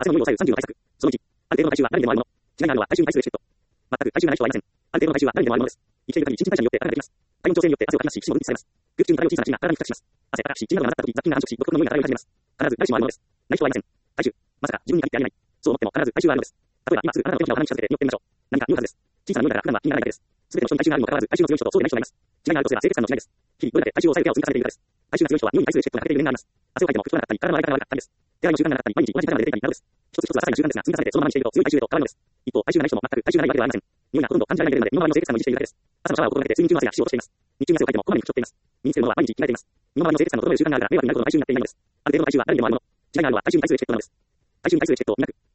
明日の無理を抑える35対策。その1、ある程度の回収は誰にでもあるもの。違いがあるのは回収に対するチケット。全く回収がない人はいません。ある程度の回収は誰にでもあるものです。生きている限り新陳代謝によって体ができます。体温調整によって汗をかき出し、脂肪も分泌されます。空気中に漂う小さな塵が体に付着します。汗、私、血などが混ざった時、雑菌が繁殖し、独特の匂いが体を始めます。必ず誰しもあるものです。ない人はいません。回収。まさか自分に限ってありえない。そう思っても必ず回収はあるのです。例えば今すぐあなたの手のひらを鼻に近づけて匂ってみましょう。何か匂うはずです。小さな匂いだから普段は気にならないだけです。すべての人に回収があるにもかかわらず、回収の強い人とそうでない人がいます。違いがあるとすれば清潔感の違いです。日々どれだけ回収を抑える手を積み重ねているかです。回収が強い人は匂いに対するチェックが欠けている面があります。汗をかいても服がなかったり、体の洗い方が悪かったりです。手洗いの習慣がなかったり、毎日同じパターンで出ていたりなどです。一つ一つは些細な習慣ですが、積み重ねてそのままにしていると強い回収へと変わるのです。一方、回収がない人も全く回収がないわけではありません。匂いがほとんど感じられないレベルまで身の回りの清潔さを維持しているだけです。朝のシャワーを心がけて睡眠中の汗や皮脂を落としています。日中に汗をかいてもこまめに拭き取っています。身につけるものは毎日着替えています。身の回りの清潔さの整える習慣があるから迷惑になるほどの回収になっていないのです。ある程度の回収は誰にでもあるもの。違いがあるのは回収に対するチェックなのです。回収に対するチェックを磨く。